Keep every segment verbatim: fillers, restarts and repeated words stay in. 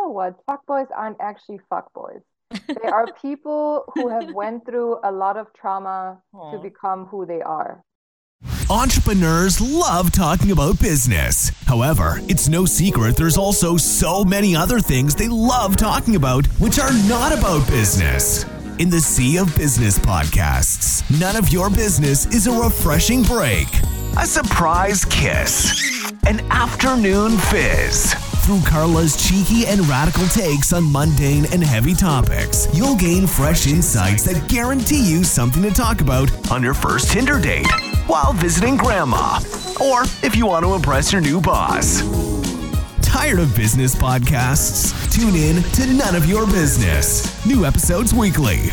know what? Fuckboys aren't actually fuckboys. They are people who have went through a lot of trauma to Aw. become who they are. Entrepreneurs love talking about business. However, it's no secret there's also so many other things they love talking about which are not about business. In the sea of business podcasts, none of your business is a refreshing break, a surprise kiss, an afternoon fizz. Through Carla's cheeky and radical takes on mundane and heavy topics, you'll gain fresh insights that guarantee you something to talk about on your first Tinder date, while visiting grandma, or if you want to impress your new boss. Tired of business podcasts? Tune in to None of Your Business. New episodes weekly.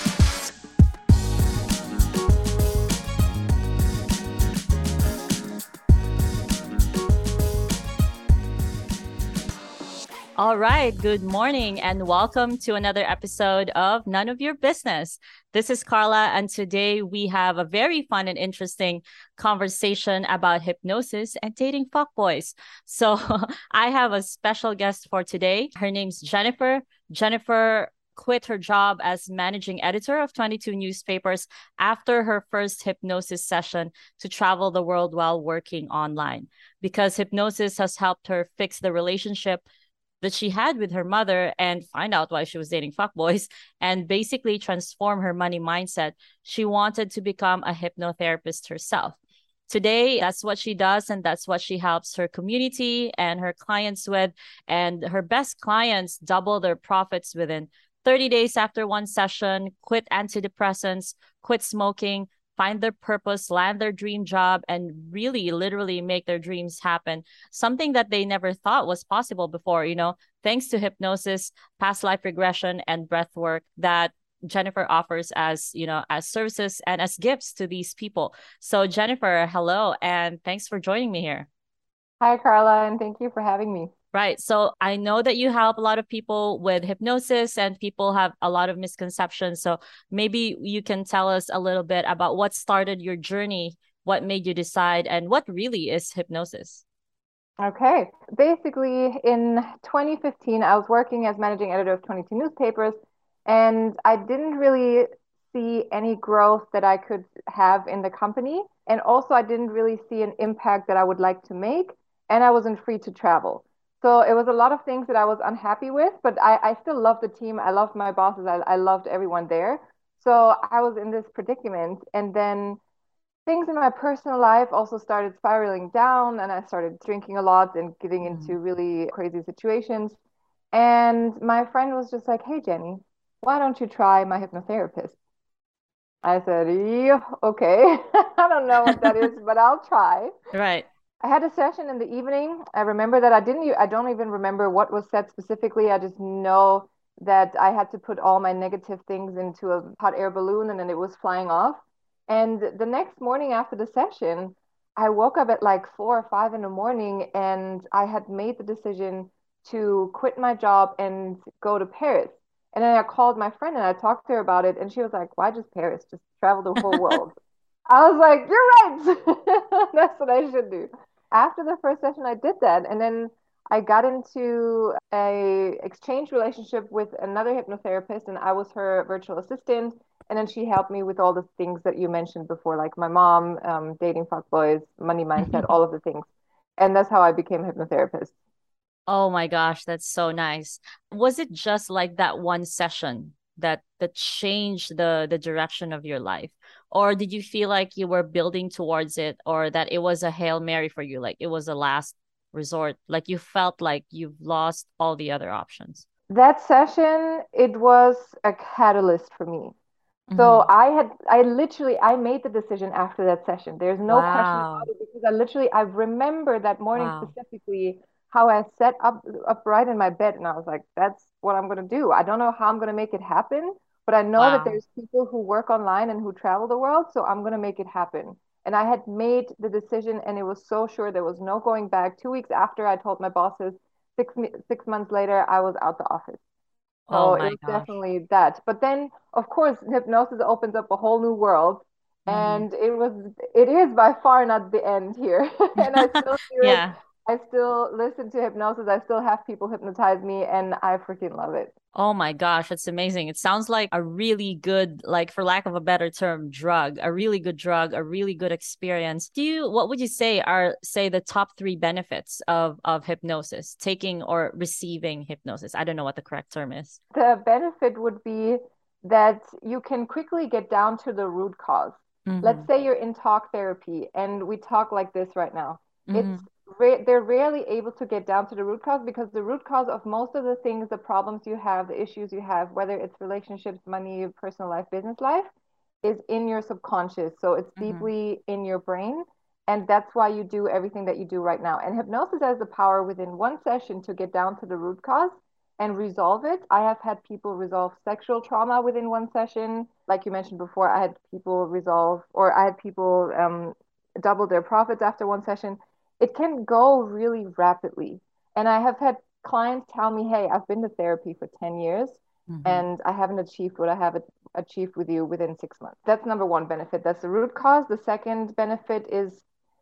All right, good morning and welcome to another episode of None of Your Business. This is Carla, and today we have a very fun and interesting conversation about hypnosis and dating fuckboys. So I have a special guest for today. Her name's Jennifer. Jennifer quit her job as managing editor of twenty-two newspapers after her first hypnosis session to travel the world while working online, because hypnosis has helped her fix the relationship that she had with her mother and find out why she was dating fuckboys and basically transform her money mindset. She wanted to become a hypnotherapist herself. Today, that's what she does, and that's what she helps her community and her clients with. And her best clients double their profits within thirty days after one session, quit antidepressants, quit smoking, find their purpose, land their dream job, and really literally make their dreams happen. Something that they never thought was possible before, you know, thanks to hypnosis, past life regression, and breath work that Jennifer offers as, you know, as services and as gifts to these people. So Jennifer, hello, and thanks for joining me here. Hi, Carla, and thank you for having me. Right. So I know that you help a lot of people with hypnosis and people have a lot of misconceptions. So maybe you can tell us a little bit about what started your journey, what made you decide, and what really is hypnosis. Okay. Basically, in twenty fifteen, I was working as managing editor of twenty-two newspapers, and I didn't really see any growth that I could have in the company. And also, I didn't really see an impact that I would like to make, and I wasn't free to travel. So it was a lot of things that I was unhappy with, but I, I still loved the team. I loved my bosses. I, I loved everyone there. So I was in this predicament. And then things in my personal life also started spiraling down, and I started drinking a lot and getting into Mm. really crazy situations. And my friend was just like, "Hey, Jenny, why don't you try my hypnotherapist?" I said, "Yeah, okay." I don't know what that is, but I'll try. Right. I had a session in the evening. I remember that I didn't, e- I don't even remember what was said specifically. I just know that I had to put all my negative things into a hot air balloon and then it was flying off. And the next morning after the session, I woke up at like four or five in the morning and I had made the decision to quit my job and go to Paris. And then I called my friend and I talked to her about it, and she was like, "Why just Paris? Just travel the whole world." I was like, "You're right." That's what I should do. After the first session, I did that, and then I got into a exchange relationship with another hypnotherapist, and I was her virtual assistant. And then she helped me with all the things that you mentioned before, like my mom, um, dating fuckboys, money mindset, all of the things. And that's how I became a hypnotherapist. Oh my gosh, that's so nice. Was it just like that one session that that changed the the direction of your life? Or did you feel like you were building towards it, or that it was a Hail Mary for you, like it was a last resort, like you felt like you've lost all the other options? That session, it was a catalyst for me. So Mm-hmm. I had, I literally, I made the decision after that session. There's no question about Wow. it because I literally, I remember that morning Wow. specifically how I sat up upright in my bed and I was like, that's what I'm gonna do. I don't know how I'm gonna make it happen, but I know that Wow. there's people who work online and who travel the world, so I'm gonna make it happen. And I had made the decision and it was so sure there was no going back. Two weeks after I told my bosses, six me- six months later, I was out the office. Oh So it my was gosh. definitely that. But then, of course, hypnosis opens up a whole new world. Mm-hmm. And it was, it is by far not the end here. And I still do it Yeah. I still listen to hypnosis. I still have people hypnotize me, and I freaking love it. Oh my gosh, it's amazing. It sounds like a really good, like for lack of a better term, drug, a really good drug, a really good experience. Do you, what would you say are, say, the top three benefits of of hypnosis, taking or receiving hypnosis? I don't know what the correct term is. The benefit would be that you can quickly get down to the root cause. Mm-hmm. Let's say you're in talk therapy and we talk like this right now. It's Mm-hmm. ra- they're rarely able to get down to the root cause because the root cause of most of the things, the problems you have, the issues you have, whether it's relationships, money, personal life, business life, is in your subconscious. So it's Mm-hmm. deeply in your brain. And that's why you do everything that you do right now. And hypnosis has the power within one session to get down to the root cause and resolve it. I have had people resolve sexual trauma within one session. Like you mentioned before, I had people resolve, or I had people um, double their profits after one session. It can go really rapidly. And I have had clients tell me, hey, I've been to therapy for ten years Mm-hmm. and I haven't achieved what I have achieved with you within six months. That's number one benefit. That's the root cause. The second benefit is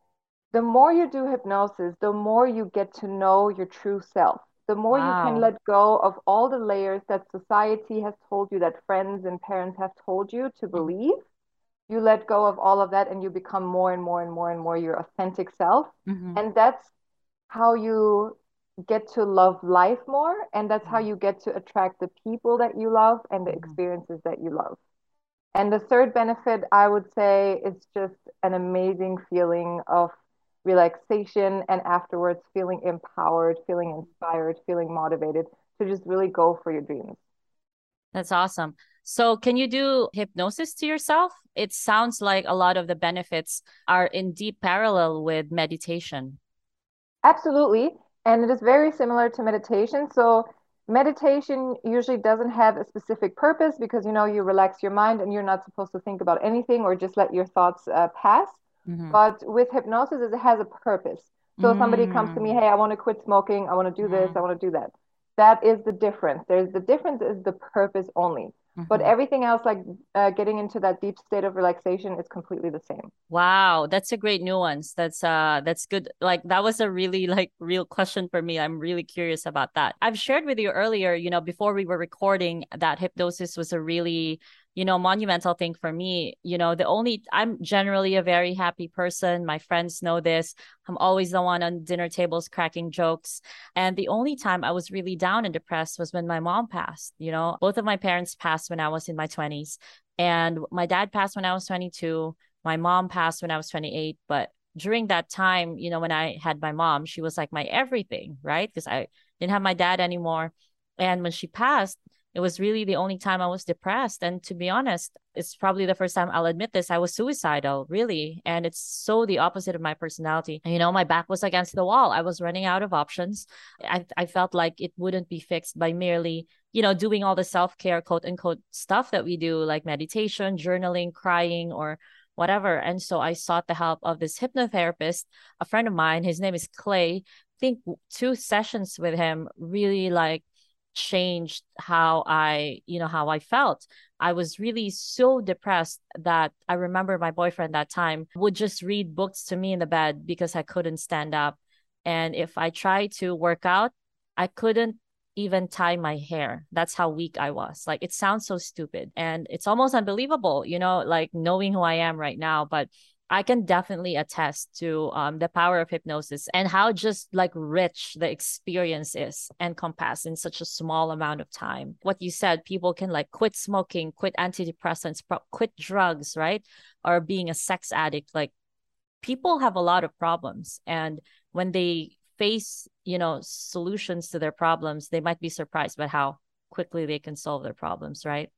the more you do hypnosis, the more you get to know your true self. The more you can Wow. let go of all the layers that society has told you, that friends and parents have told you to Mm-hmm. believe. You let go of all of that and you become more and more and more and more your authentic self. Mm-hmm. And that's how you get to love life more. And that's how you get to attract the people that you love and the Mm-hmm. experiences that you love. And the third benefit, I would say, is just an amazing feeling of relaxation and afterwards feeling empowered, feeling inspired, feeling motivated to just really go for your dreams. That's awesome. So, can you do hypnosis to yourself? It sounds like a lot of the benefits are in deep parallel with meditation. Absolutely. And it is very similar to meditation. So, meditation usually doesn't have a specific purpose because you know you relax your mind and you're not supposed to think about anything or just let your thoughts uh, pass. Mm-hmm. But with hypnosis, it has a purpose. So, somebody comes to me, Mm-hmm. hey, I want to quit smoking, I want to do this, I want to do that. That is the difference. There's the difference is the purpose only. But Mm-hmm. everything else, like uh, getting into that deep state of relaxation, is completely the same. Wow, that's a great nuance. That's uh that's good. Like that was a really like real question for me. I'm really curious about that. I've shared with you earlier, you know, before we were recording that hypnosis was a really, you know, monumental thing for me. You know, the only I'm generally a very happy person. My friends know this. I'm always the one on dinner tables cracking jokes. And the only time I was really down and depressed was when my mom passed. You know, both of my parents passed when I was in my twenties. And my dad passed when I was twenty-two. My mom passed when I was twenty-eight, but during that time, you know, when I had my mom, she was like my everything, right? Because I didn't have my dad anymore. And when she passed, it was really the only time I was depressed. And to be honest, it's probably the first time I'll admit this. I was suicidal, really. And it's so the opposite of my personality. And, you know, my back was against the wall. I was running out of options. I, I felt like it wouldn't be fixed by merely, you know, doing all the self care, quote unquote, stuff that we do, like meditation, journaling, crying, or whatever. And so I sought the help of this hypnotherapist, a friend of mine. His name is Clay. I think two sessions with him really like changed how I, you know, how I felt. I was really so depressed that I remember my boyfriend that time would just read books to me in the bed because I couldn't stand up. And if I tried to work out, I couldn't even tie my hair. That's how weak I was. Like it sounds so stupid and it's almost unbelievable, you know, like knowing who I am right now. But I can definitely attest to um, the power of hypnosis and how just like rich the experience is encompassed in such a small amount of time. What you said, people can like quit smoking, quit antidepressants, pro- quit drugs, right? Or being a sex addict. Like people have a lot of problems. And when they face, you know, solutions to their problems, they might be surprised by how quickly they can solve their problems, right?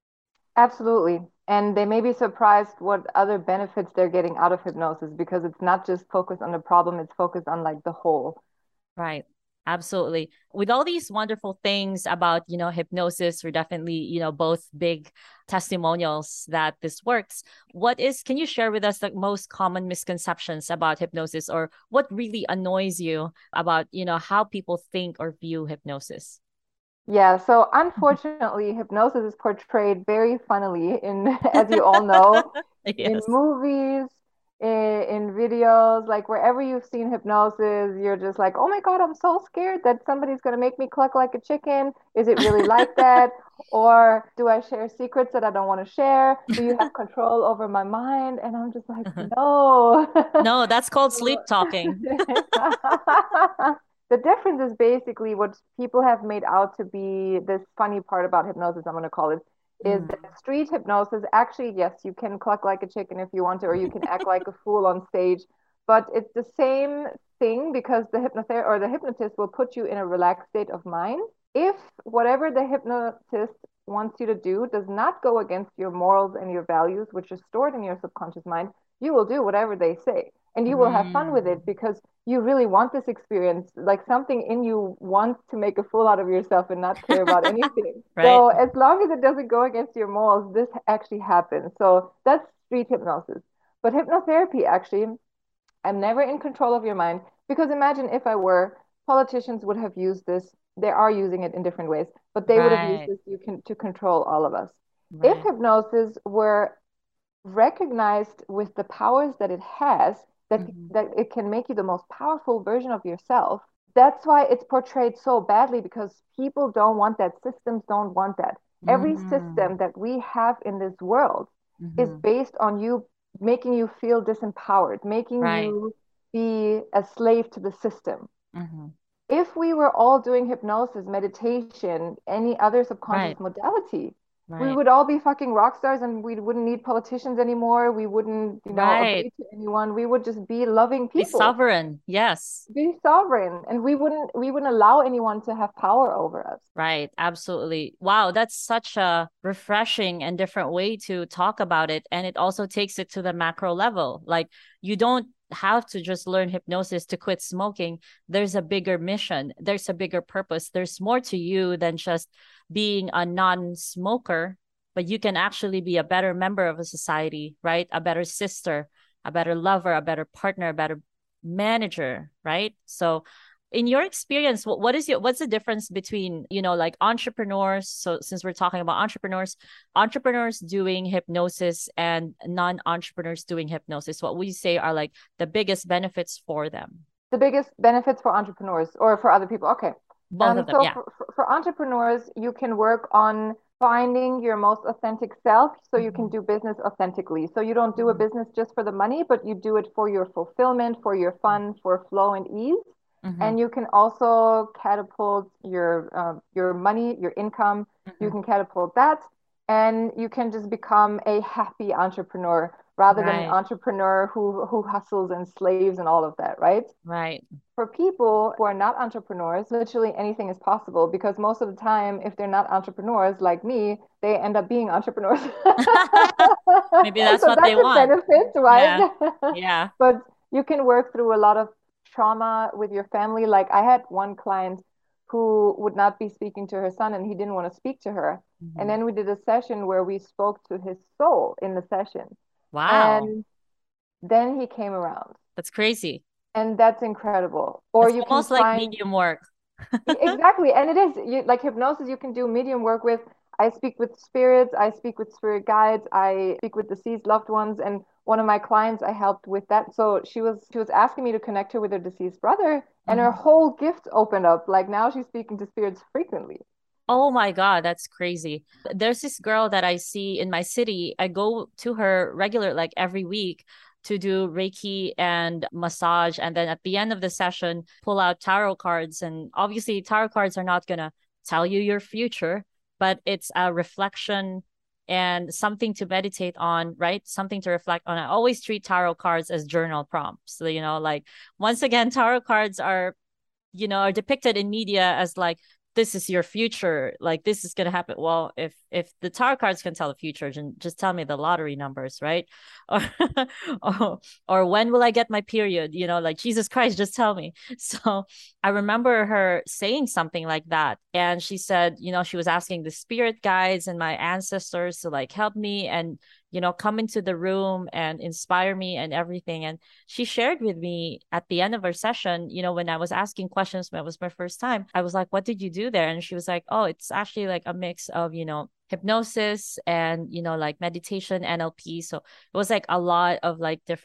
Absolutely. And they may be surprised what other benefits they're getting out of hypnosis because it's not just focused on the problem, it's focused on like the whole. Right. Absolutely. With all these wonderful things about, you know, hypnosis, we're definitely, you know, both big testimonials that this works. What is, can you share with us the most common misconceptions about hypnosis or what really annoys you about, you know, how people think or view hypnosis? Yeah, so unfortunately, hypnosis is portrayed very funnily in, as you all know, in Yes. movies, in, in videos, like wherever you've seen hypnosis, you're just like, oh my God, I'm so scared that somebody's going to make me cluck like a chicken. Is it really like that? Or do I share secrets that I don't want to share? Do you have control over my mind? And I'm just like, no. No, that's called sleep talking. The difference is basically what people have made out to be this funny part about hypnosis, I'm going to call it, is Mm. that street hypnosis, actually, yes, you can cluck like a chicken if you want to, or you can act like a fool on stage, but it's the same thing because the hypnotherapist or the hypnotist will put you in a relaxed state of mind. If whatever the hypnotist wants you to do does not go against your morals and your values, which is stored in your subconscious mind, you will do whatever they say. And you will have fun with Mm. it because you really want this experience. Like something in you wants to make a fool out of yourself and not care about anything. Right. So as long as it doesn't go against your morals, this actually happens. So that's street hypnosis. But hypnotherapy, actually, I'm never in control of your mind because imagine if I were, politicians would have used this. They are using it in different ways, but they would have used Right. this you can to control all of us. If Right. hypnosis were recognized with the powers that it has, that Mhm. that it can make you the most powerful version of yourself. That's why it's portrayed so badly because people don't want that. Systems don't want that. Every Mhm. system that we have in this world is Mhm. based on you making you feel disempowered, making Right. you be a slave to the system. Mhm. If we were all doing hypnosis, meditation, any other Right. subconscious modality, we Right. would all be fucking rock stars and we wouldn't need politicians anymore. We wouldn't, you know, Right. obey to anyone. We would just be loving Be people, sovereign. Yes. be sovereign, and we wouldn't we wouldn't allow anyone to have power over us. Right. Absolutely. Wow. That's such a refreshing and different way to talk about it. And it also takes it to the macro level. Like you don't have to just learn hypnosis to quit smoking. There's a bigger mission, there's a bigger purpose. There's more to you than just being a non smoker, but you can actually be a better member of a society, right? A better sister, a better lover, a better partner, a better manager, right? So, in your experience, what, what is your what's the difference between, you know, like entrepreneurs? So since we're talking about entrepreneurs, entrepreneurs doing hypnosis and non-entrepreneurs doing hypnosis, what would you say are like the biggest benefits for them? The biggest benefits for entrepreneurs or for other people. Okay. Both Um, of them, so yeah. for, for, for entrepreneurs, you can work on finding your most authentic self so you can Mhm. do business authentically. So you don't do a business just for the money, but you do it for your fulfillment, for your fun, for flow and ease. Mm-hmm. And you can also catapult your uh, your money, your income. You Mm-hmm. can catapult that, and you can just become a happy entrepreneur rather than an Right, entrepreneur who who hustles and slaves and all of that, right? right. For people who are not entrepreneurs, literally anything is possible because most of the time, if they're not entrepreneurs like me, they end up being entrepreneurs. Maybe that's So what they that's a want. benefit, Yeah, right? yeah. But you can work through a lot of trauma with your family. Like I had one client who would not be speaking to her son and he didn't want to speak to her. And Mm-hmm. then we did a session where we spoke to his soul in the session. Wow, And then he came around. that's crazy. And that's incredible. Or It's you can almost like find medium work. exactly, and it is you, like hypnosis. You can do medium work with. I speak with spirits. I speak with spirit guides. I speak with deceased loved ones. And one of my clients, I helped with that. So she was she was asking me to connect her with her deceased brother, and her Mhm. whole gift opened up. Like now she's speaking to spirits frequently. Oh my God, that's crazy. There's this girl that I see in my city. I go to her regular, like every week to do Reiki and massage. And then at the end of the session, pull out tarot cards. And obviously, tarot cards are not going to tell you your future, but it's a reflection and something to meditate on, right? Something to reflect on. I always treat tarot cards as journal prompts. So, you know, like once again, tarot cards are you know are depicted in media as like this is your future, like this is going to happen. Well, if if the tarot cards can tell the future, then just tell me the lottery numbers, right? or, or or when will I get my period, you know like Jesus Christ, just tell me. So I remember her saying something like that, and she said, you know she was asking the spirit guides and my ancestors to like help me and you know come into the room and inspire me and everything. And she shared with me at the end of our session, you know, when I was asking questions, when it was my first time, I was like, what did you do there? And she was like, oh, it's actually like a mix of, you know, hypnosis and, you know, like meditation, N L P. So it was like a lot of like different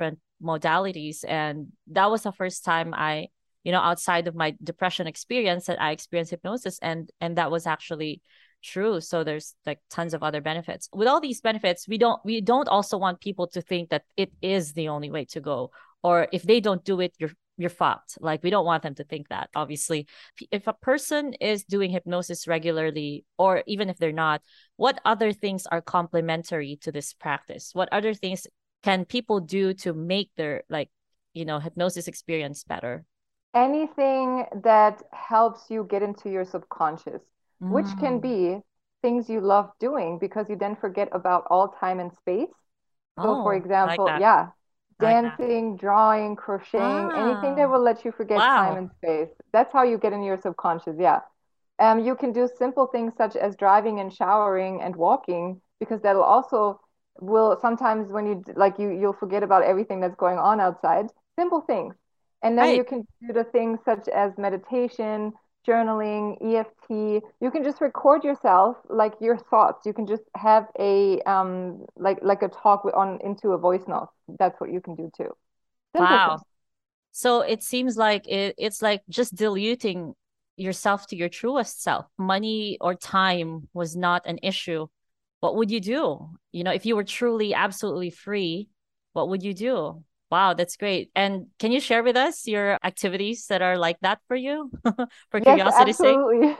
modalities. And that was the first time I, you know, outside of my depression experience, that I experienced hypnosis. And and that was actually true. So there's like tons of other benefits. With all these benefits, we don't we don't also want people to think that it is the only way to go. Or if they don't do it, you're you're fucked. Like, we don't want them to think that. Obviously, if a person is doing hypnosis regularly, or even if they're not, what other things are complementary to this practice? What other things can people do to make their, like, you know, hypnosis experience better? Anything that helps you get into your subconscious, which can Mm. be things you love doing because you then forget about all time and space. So, for Oh, I like example, that. yeah, I like that. dancing, drawing, crocheting, anything that Ah, will let you forget time wow. and space. That's how you get in your subconscious. Yeah. Um, you can do simple things such as driving and showering and walking, because that'll also will sometimes when you like you you'll forget about everything that's going on outside. Simple things. And then you Right. can do the things such as meditation, journaling, E F T. You can just record yourself, like your thoughts. You can just have a um like like a talk with- on into a voice note. That's what you can do too. Simple things. Wow. So it seems like it, it's like just diluting yourself to your truest self. Money or time was not an issue. What would you do? You know, if you were truly, absolutely free, what would you do? Wow, that's great. And can you share with us your activities that are like that for you, for Yes, curiosity's sake? absolutely.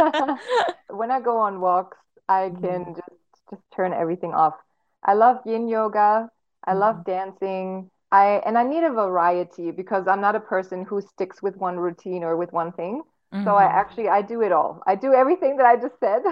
When I go on walks, I can Mm, just just turn everything off. I love yin yoga. I love mhm, dancing. I and I need a variety because I'm not a person who sticks with one routine or with one thing. So I mhm. actually I do it all. I do everything that I just said.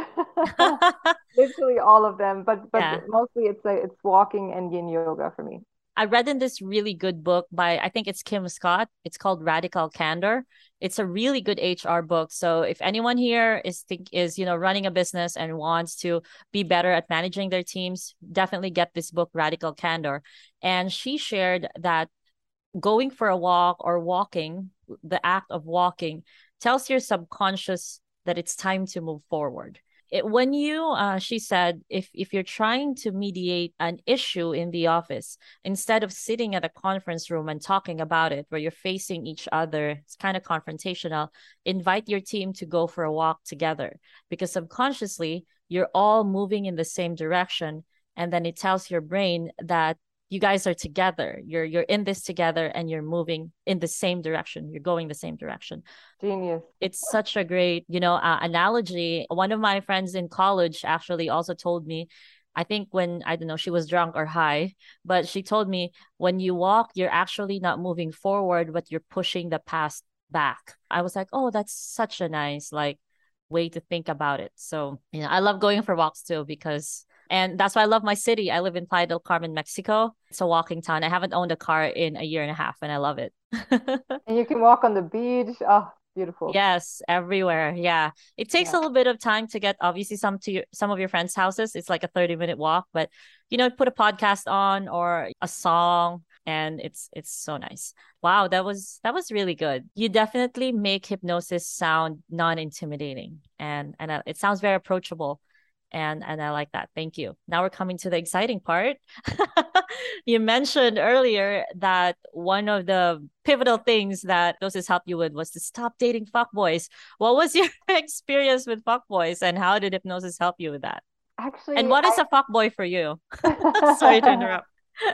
Literally all of them, but but Yeah. mostly it's like it's walking and yin yoga for me. I read in this really good book by, I think it's Kim Scott. It's called Radical Candor. It's a really good H R book. So if anyone here is think is, you know, running a business and wants to be better at managing their teams, definitely get this book, Radical Candor. And she shared that going for a walk or walking, the act of walking, tells your subconscious that it's time to move forward. It, when you, uh, she said, if if you're trying to mediate an issue in the office, instead of sitting at a conference room and talking about it, where you're facing each other, it's kind of confrontational. Invite your team to go for a walk together, because subconsciously you're all moving in the same direction, and then it tells your brain that you guys are together. You're you're in this together, and you're moving in the same direction. You're going the same direction. Genius. It's such a great, you know, uh, analogy. One of my friends in college actually also told me, I think when, I don't know, she was drunk or high, but she told me, when you walk, you're actually not moving forward, but you're pushing the past back. I was like, oh, that's such a nice, like, way to think about it. So, you know, I love going for walks too, because and that's why I love my city. I live in Playa del Carmen, Mexico. It's a walking town. I haven't owned a car in a year and a half, and I love it. And you can walk on the beach. Oh, beautiful. Yes, everywhere. Yeah. It takes Yeah. a little bit of time to get obviously some to your, some of your friends' houses. It's like a thirty minute walk, but you know, put a podcast on or a song, and it's it's so nice. Wow, that was that was really good. You definitely make hypnosis sound non-intimidating, and and uh, it sounds very approachable. And and I like that. Thank you. Now we're coming to the exciting part. You mentioned earlier that one of the pivotal things that hypnosis helped you with was to stop dating fuckboys. What was your experience with fuckboys, and how did hypnosis help you with that? And Actually, what is a fuckboy for you? Sorry to I interrupt.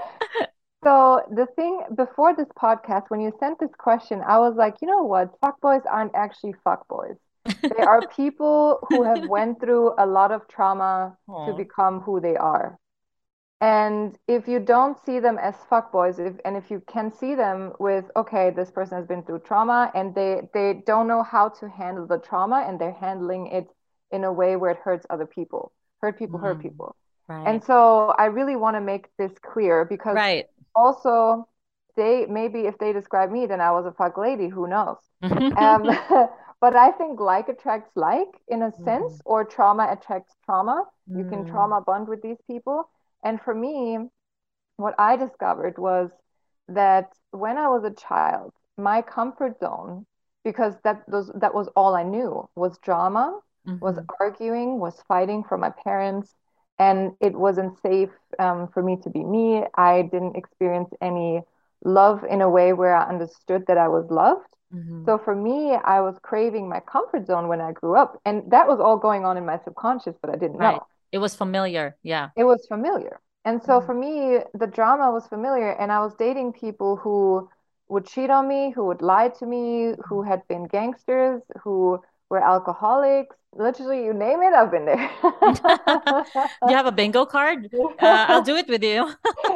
So the thing before this podcast, when you sent this question, I was like, you know what? Fuckboys aren't actually fuckboys. They are people who have went through a lot of trauma to Oh. become who they are. And if you don't see them as fuckboys, if and if you can see them with, okay, this person has been through trauma and they they don't know how to handle the trauma and they're handling it in a way where it hurts other people. Hurt people hurt Mm, people. And right. so I really want to make this clear because Right. also they maybe if they describe me, then I was a fuck lady, who knows? Um, but I think like attracts like in a sense, Mhm. or trauma attracts trauma. You can Mm, trauma bond with these people. And for me, what I discovered was that when I was a child, my comfort zone, because that those that was all I knew, was drama, was mhm, arguing, was fighting for my parents, and it wasn't safe um, for me to be me. I didn't experience any love in a way where I understood that I was loved. Mm-hmm. So for me, I was craving my comfort zone when I grew up. And that was all going on in my subconscious, but I didn't Right. know. It was familiar. Yeah. It was familiar. And so Mm-hmm. for me, the drama was familiar. And I was dating people who would cheat on me, who would lie to me, who had been gangsters, who were alcoholics. Literally, you name it, I've been there. Do you have a bingo card? Uh, I'll do it with you.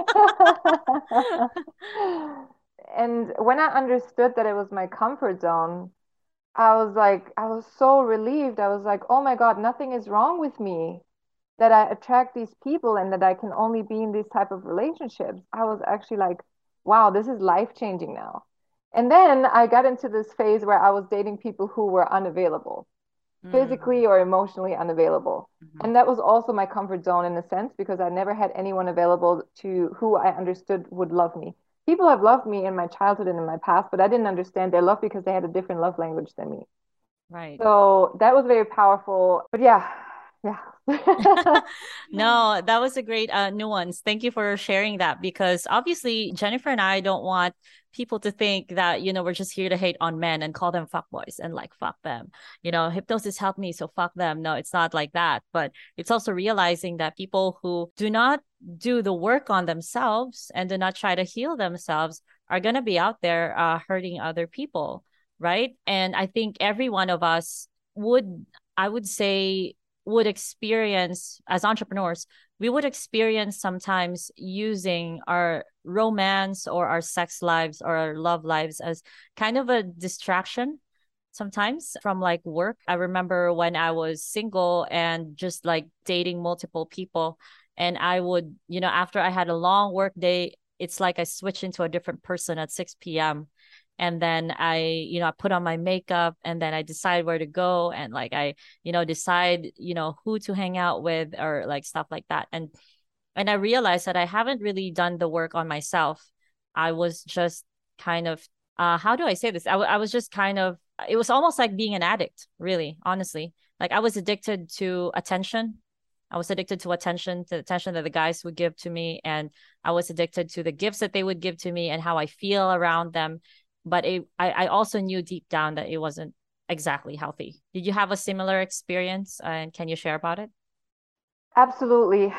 And when I understood that it was my comfort zone, I was like, I was so relieved. I was like, oh my God, nothing is wrong with me that I attract these people and that I can only be in these type of relationships. I was actually like, wow, this is life changing now. And then I got into this phase where I was dating people who were unavailable, Mm-hmm. physically or emotionally unavailable. Mm-hmm. And that was also my comfort zone in a sense because I never had anyone available to who I understood would love me. People have loved me in my childhood and in my past, but I didn't understand their love because they had a different love language than me. Right. So that was very powerful. But yeah, yeah. No, that was a great uh, nuance. Thank you for sharing that because obviously Jennifer and I don't want people to think that, you know, we're just here to hate on men and call them fuckboys and like fuck them. You know, hypnosis helped me, so fuck them. No, it's not like that. But it's also realizing that people who do not do the work on themselves and do not try to heal themselves are going to be out there uh, hurting other people. Right. And I think every one of us would, I would say, would experience as entrepreneurs, we would experience sometimes using our romance or our sex lives or our love lives as kind of a distraction sometimes from like work. I remember when I was single and just like dating multiple people, and I would, you know, after I had a long work day, it's like I switch into a different person at six p.m. And then I, you know, I put on my makeup and then I decide where to go and like I, you know, decide, you know, who to hang out with or like stuff like that. And and I realized that I haven't really done the work on myself. I was just kind of uh how do I say this? I, w- I was just kind of it was almost like being an addict, really, honestly. Like I was addicted to attention. I was addicted to attention, to the attention that the guys would give to me. And I was addicted to the gifts that they would give to me and how I feel around them. But it, I, I also knew deep down that it wasn't exactly healthy. Did you have a similar experience? And can you share about it? Absolutely.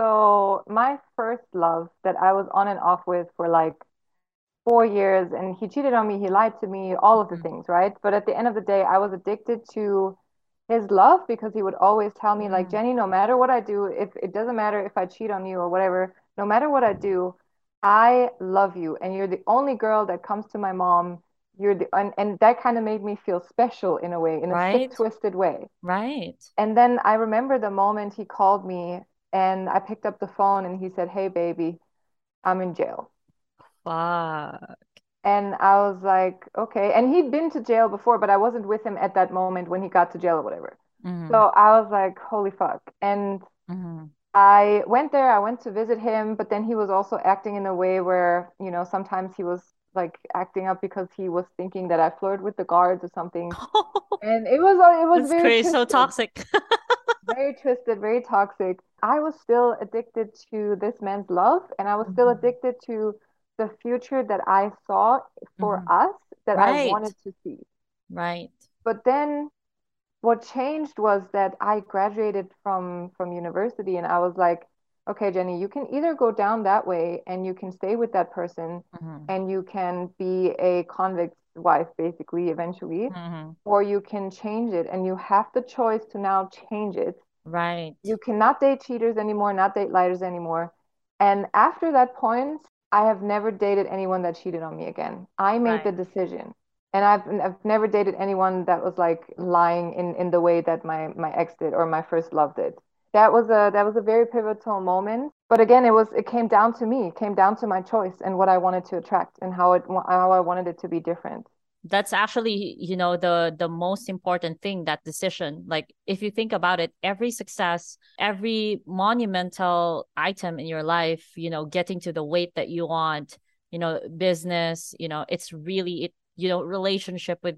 So my first love that I was on and off with for like four years, and he cheated on me, he lied to me, all of the Mm. things, right? But at the end of the day, I was addicted to his love because he would always tell me, like, Mm. Jenny, no matter what I do, if it doesn't matter if I cheat on you or whatever, no matter what I do, I love you. And you're the only girl that comes to my mom. You're the, and, and that kind of made me feel special in a way, in a sick, Right? twisted way. Right. And then I remember the moment he called me and I picked up the phone and he said, hey, baby, I'm in jail. Fuck. And I was like, okay. And he'd been to jail before, but I wasn't with him at that moment when he got to jail or whatever. So Mm-hmm. I was like, holy fuck. And Mm-hmm. I went there, I went to visit him, but then he was also acting in a way where, you know, sometimes he was like acting up because he was thinking that I flirted with the guards or something. And it was it was That's very crazy. So twisted, toxic. very twisted, very toxic. I was still addicted to this man's love, and I was still Mm-hmm. addicted to the future that I saw for Mm-hmm. us that I Right. wanted to see. Right. But then what changed was that I graduated from from university and I was like, okay, Jenny, you can either go down that way and you can stay with that person Mm-hmm. and you can be a convict's wife basically eventually, Mm-hmm. or you can change it and you have the choice to now change it. Right. You cannot date cheaters anymore, not date liars anymore. And after that point, I have never dated anyone that cheated on me again. I made the Right. decision. And I've I've never dated anyone that was like lying in in the way that my my ex did or my first love did. That was a that was a very pivotal moment. But again, it was it came down to me. It came down to my choice and what I wanted to attract and how it how I wanted it to be different. That's actually, you know, the the most important thing, that decision. Like if you think about it, every success, every monumental item in your life, you know, getting to the weight that you want, you know, business, you know, it's really it, you know, relationship with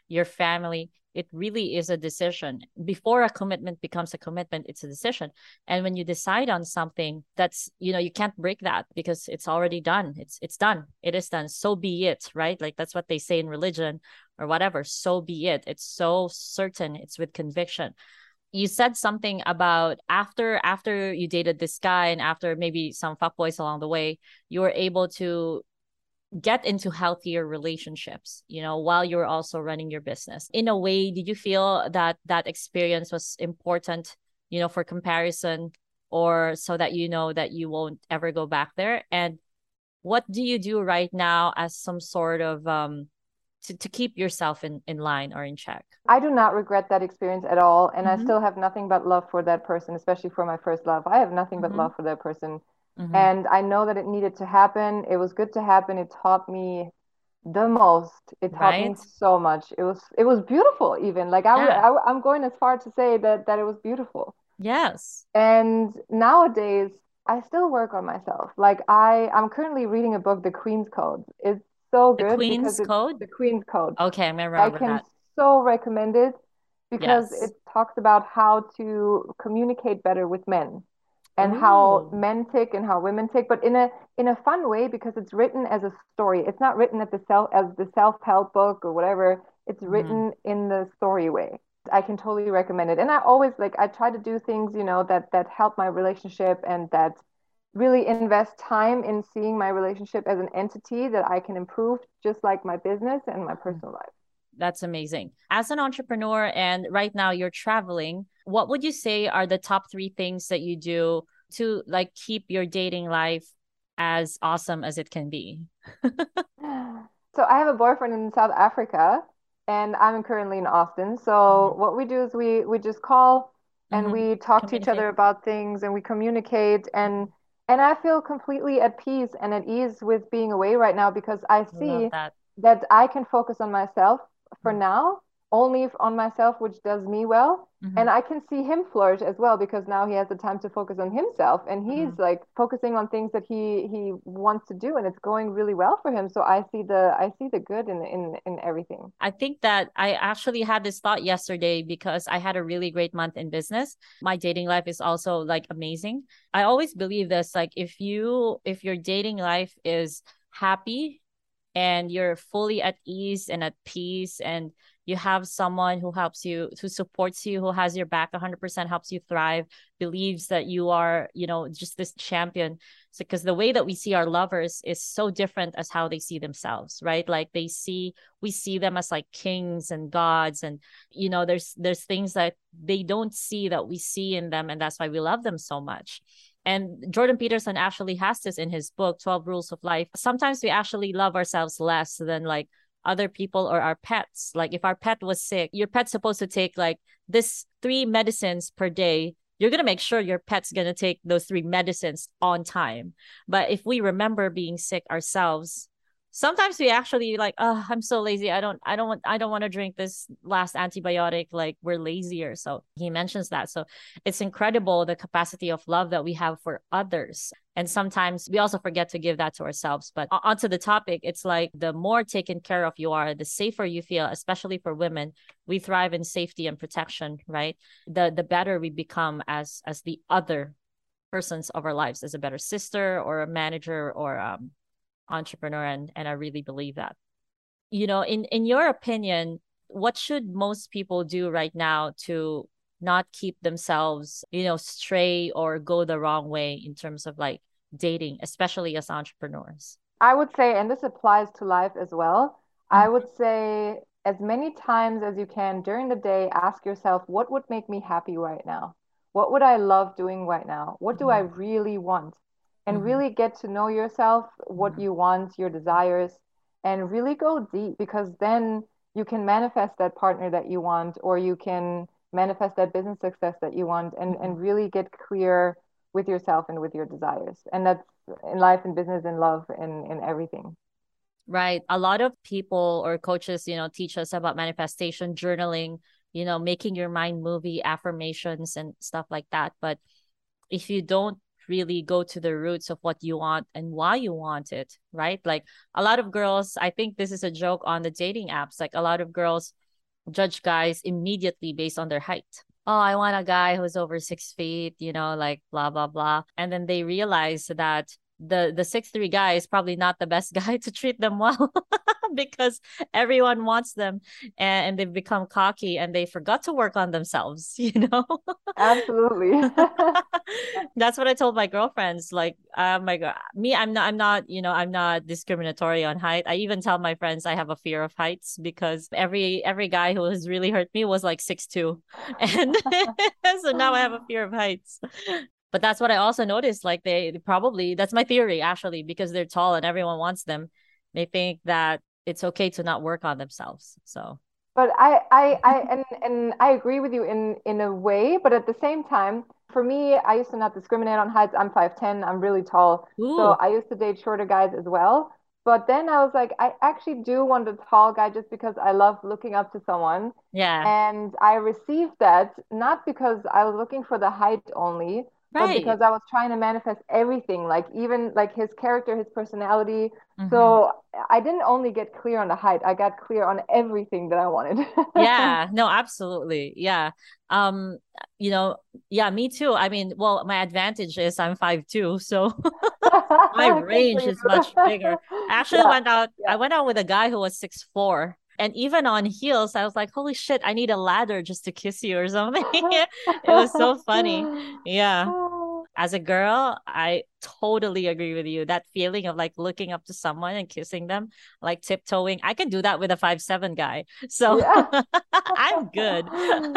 your family, it really is a decision. Before a commitment becomes a commitment, it's a decision. And when you decide on something, that's, you know, you can't break that because it's already done. It's it's done. It is done. So be it, right? Like that's what they say in religion or whatever. So be it. It's so certain. It's with conviction. You said something about after after you dated this guy and after maybe some fuckboys along the way, you were able to get into healthier relationships, you know, while you're also running your business. In a way, did you feel that that experience was important, you know, for comparison, or so that you know that you won't ever go back there? And what do you do right now as some sort of um to, to keep yourself in, in line or in check? I do not regret that experience at all. And Mm-hmm. I still have nothing but love for that person, especially for my first love. I have nothing but Mm-hmm. love for that person. Mm-hmm. And I know that it needed to happen. It was good to happen. It taught me the most. It taught me Right? so much. It was it was beautiful even. Like I would Yeah. I, I'm going as far to say that that it was beautiful. Yes. And nowadays I still work on myself. Like I I'm currently reading a book, The Queen's Code. It's so The good because Queen's it's Code. The Queen's Code. Okay, I'm gonna I remember can that. so recommend it because Yes. it talks about how to communicate better with men and how Oh. men tick and how women tick, but in a in a fun way because it's written as a story. It's not written at the self as the self-help book or whatever. It's Mm-hmm. written in the story way. I can totally recommend it. And I always like I try to do things, you know, that that help my relationship and that really invest time in seeing my relationship as an entity that I can improve, just like my business and my personal life. That's amazing. As an entrepreneur, and right now you're traveling, what would you say are the top three things that you do to like keep your dating life as awesome as it can be? So I have a boyfriend in South Africa and I'm currently in Austin. So Mhm. what we do is we we just call and Mhm. we talk to each Communicate. other about things and we communicate and Mhm. and I feel completely at peace and at ease with being away right now because I I love see that. that I can focus on myself for Mhm. now, only on myself, which does me well. And Mhm. I can see him flourish as well because now he has the time to focus on himself and he's Mhm. like focusing on things that he he wants to do and it's going really well for him. So I see the I see the good in in in everything. I think that I actually had this thought yesterday because I had a really great month in business. My dating life is also like amazing. I always believe this, like if you if your dating life is happy and you're fully at ease and at peace and you have someone who helps you, who supports you, who has your back one hundred percent, helps you thrive, believes that you are, you know, just this champion. So because the way that we see our lovers is so different as how they see themselves, right? Like they see, we see them as like kings and gods, and you know there's there's things that they don't see that we see in them, and that's why we love them so much. And Jordan Peterson actually has this in his book, twelve Rules of Life. Sometimes we actually love ourselves less than like other people or our pets. Like if our pet was sick, your pet's supposed to take like this three medicines per day. You're going to make sure your pet's going to take those three medicines on time. But if we remember being sick ourselves, sometimes we actually like, oh, I'm so lazy. I don't, I don't want, I don't want to drink this last antibiotic. Like we're lazier. So he mentions that. So it's incredible the capacity of love that we have for others. And sometimes we also forget to give that to ourselves. But onto the topic, it's like the more taken care of you are, the safer you feel, especially for women. We thrive in safety and protection, right? The the better we become as as the other persons of our lives, as a better sister or a manager or um entrepreneur. And and I really believe that. You know, in in your opinion, what should most people do right now to not keep themselves, you know, stray or go the wrong way in terms of like dating, especially as entrepreneurs? I would say, and this applies to life as well, I Mhm. would say as many times as you can during the day, ask yourself, what would make me happy right now? What would I love doing right now? What do I Mhm. really want? And Mhm. really get to know yourself, what Mhm. you want, your desires, and really go deep because then you can manifest that partner that you want, or you can manifest that business success that you want, and, Mhm. and really get clear with yourself and with your desires. And that's in life and business and love and in everything. Right. A lot of people or coaches, you know, teach us about manifestation, journaling, you know, making your mind movie, affirmations and stuff like that. But if you don't really go to the roots of what you want and why you want it, right? Like a lot of girls, I think this is a joke on the dating apps. Like a lot of girls judge guys immediately based on their height. Oh, I want a guy who's over six feet, you know, like blah, blah, blah. And then they realize that the the six three guy is probably not the best guy to treat them well because everyone wants them, and, and they've become cocky and they forgot to work on themselves, you know? Absolutely. That's what I told my girlfriends. Like, uh, my god, me, I'm not, I'm not, you know, I'm not discriminatory on height. I even tell my friends I have a fear of heights because every every guy who has really hurt me was like six two, and so now I have a fear of heights. But that's what I also noticed. Like they, they probably, that's my theory actually, because they're tall and everyone wants them. They think that it's okay to not work on themselves. So, but I, I, I, and, and I agree with you in, in a way, but at the same time, for me, I used to not discriminate on heights. I'm five ten, I'm really tall. So ooh, I used to date shorter guys as well. But then I was like, I actually do want a tall guy just because I love looking up to someone. yeah, And I received that not because I was looking for the height only, but right. because I was trying to manifest everything, like even like his character, his personality. Mm-hmm. So I didn't only get clear on the height, I got clear on everything that I wanted. Yeah, no, absolutely. Yeah. Um, you know, yeah, me too. I mean, well, my advantage is I'm five two, so my Good for range you. is much bigger. I actually Yeah, went out, I yeah. went out with a guy who was six four. And even on heels, I was like, holy shit, I need a ladder just to kiss you or something. It was so funny. Yeah. As a girl, I totally agree with you. That feeling of like looking up to someone and kissing them, like tiptoeing. I can do that with a five seven guy. So Yeah. I'm good.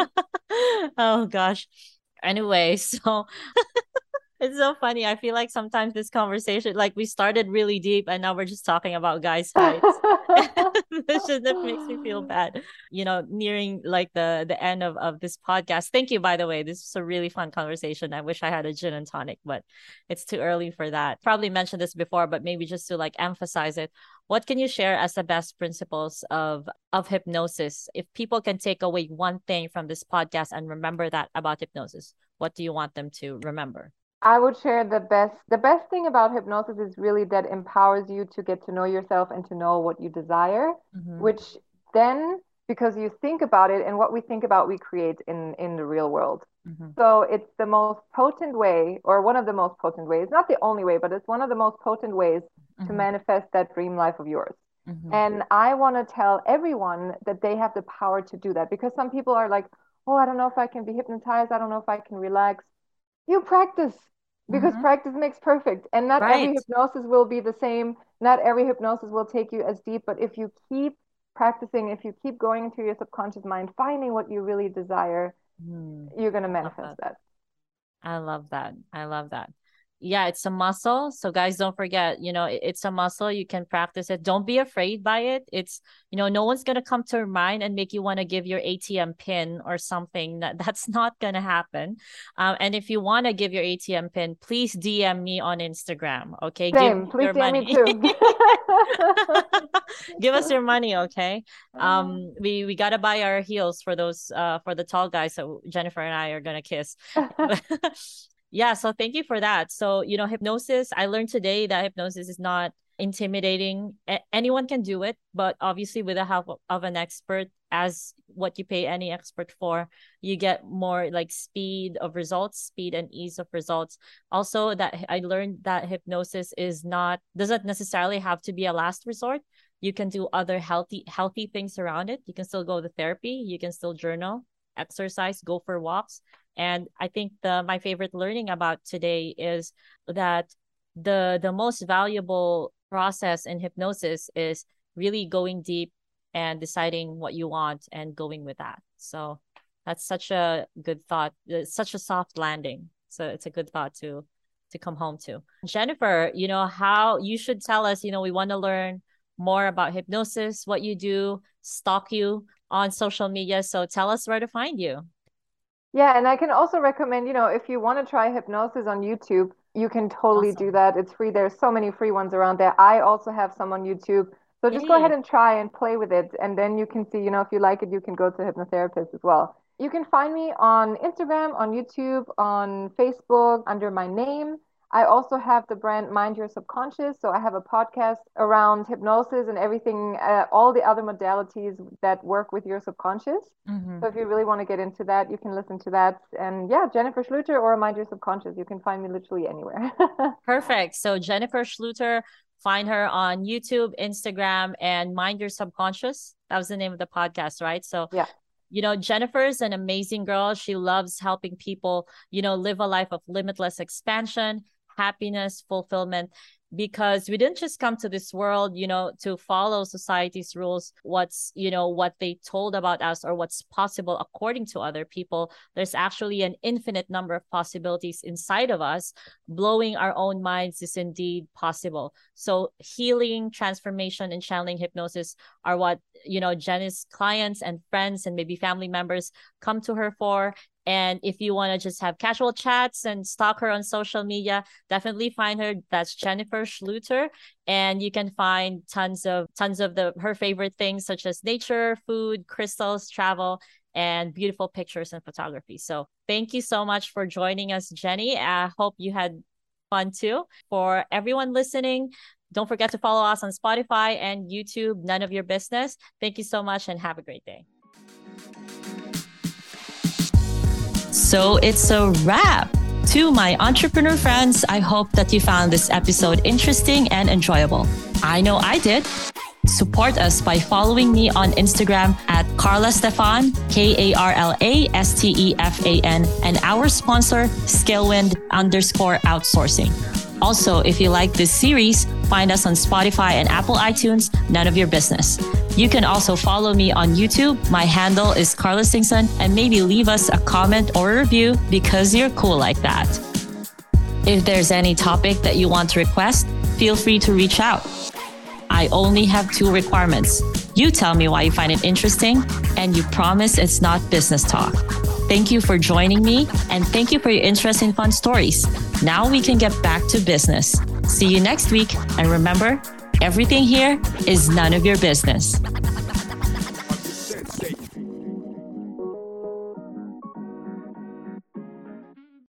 Oh gosh. Anyway, so it's so funny. I feel like sometimes this conversation, like we started really deep and now we're just talking about guys' fights. This just that makes me feel bad. You know, nearing like the the end of, of this podcast. Thank you, by the way. This was a really fun conversation. I wish I had a gin and tonic, but it's too early for that. Probably mentioned this before, but maybe just to like emphasize it. What can you share as the best principles of of hypnosis? If people can take away one thing from this podcast and remember that about hypnosis, what do you want them to remember? I would share the best the best thing about hypnosis is really that empowers you to get to know yourself and to know what you desire, Mm-hmm. which then because you think about it and what we think about we create in in the real world. Mm-hmm. So it's the most potent way, or one of the most potent ways, not the only way, but it's one of the most potent ways to Mm-hmm. manifest that dream life of yours. Mm-hmm. And I want to tell everyone that they have the power to do that because some people are like, oh, I don't know if I can be hypnotized. I don't know if I can relax. You practice because Mm-hmm. practice makes perfect. And not every Right. hypnosis will be the same. Not every hypnosis will take you as deep. But if you keep practicing, if you keep going into your subconscious mind, finding what you really desire, Mm. you're going to I love manifest that. that. I love that. I love that. Yeah, it's a muscle. So guys, don't forget, you know, it- it's a muscle. You can practice it. Don't be afraid by it. It's, you know, no one's going to come to your mind and make you want to give your A T M pin or something. That that's not going to happen. Um, and if you want to give your A T M pin, please D M me on Instagram. Okay. Give Same. me Please your D M me money. too. Give us your money, okay? Um, we we gotta buy our heels for those uh for the tall guys that Jennifer and I are gonna kiss. Yeah, so thank you for that. So, you know, hypnosis, I learned today that hypnosis is not intimidating. A- anyone can do it, but obviously with the help of, of an expert, as what you pay any expert for, you get more like speed of results, speed and ease of results. Also, that I learned that hypnosis is not doesn't necessarily have to be a last resort. You can do other healthy healthy things around it. You can still go to therapy, you can still journal, exercise, go for walks. And I think the my favorite learning about today is that the the most valuable process in hypnosis is really going deep and deciding what you want and going with that. So that's such a good thought. It's such a soft landing. So it's a good thought to to come home to. Jennifer, you know, how you should tell us, you know, we want to learn more about hypnosis, what you do, stalk you on social media. So tell us where to find you. Yeah, and I can also recommend, you know, if you want to try hypnosis on YouTube, you can totally do Awesome. that. It's free. There's so many free ones around there. I also have some on YouTube. So just go ahead Yay. and try and play with it. And then you can see, you know, if you like it, you can go to a hypnotherapist as well. You can find me on Instagram, on YouTube, on Facebook under my name. I also have the brand Mind Your Subconscious. So I have a podcast around hypnosis and everything, uh, all the other modalities that work with your subconscious. Mm-hmm. So if you really want to get into that, you can listen to that. And yeah, Jennifer Schluter or Mind Your Subconscious. You can find me literally anywhere. Perfect. So Jennifer Schluter, find her on YouTube, Instagram, and Mind Your Subconscious. That was the name of the podcast, right? So yeah. You know, Jennifer is an amazing girl. She loves helping people, you know, live a life of limitless expansion, happiness, fulfillment, because we didn't just come to this world, you know, to follow society's rules, what's, you know, what they told about us or what's possible according to other people. There's actually an infinite number of possibilities inside of us. Blowing our own minds is indeed possible. So healing, transformation, and channeling hypnosis are what, you know, Jenny's clients and friends and maybe family members come to her for. And if you want to just have casual chats and stalk her on social media, definitely find her. That's Jennifer Schluter. And you can find tons of tons of the her favorite things, such as nature, food, crystals, travel, and beautiful pictures and photography. So thank you so much for joining us, Jenny. I hope you had fun too. For everyone listening, don't forget to follow us on Spotify and YouTube, None of Your Business. Thank you so much and have a great day. So it's a wrap. To my entrepreneur friends, I hope that you found this episode interesting and enjoyable. I know I did. Support us by following me on Instagram at Karla Stefan, K A R L A S T E F A N, and our sponsor, Scalewind underscore outsourcing. Also, if you like this series, find us on Spotify and Apple iTunes, None of Your Business. You can also follow me on YouTube. My handle is Karla Singson, and maybe leave us a comment or a review because you're cool like that. If there's any topic that you want to request, feel free to reach out. I only have two requirements. You tell me why you find it interesting, and you promise it's not business talk. Thank you for joining me, and thank you for your interest in fun stories. Now we can get back to business. See you next week, and remember, everything here is none of your business.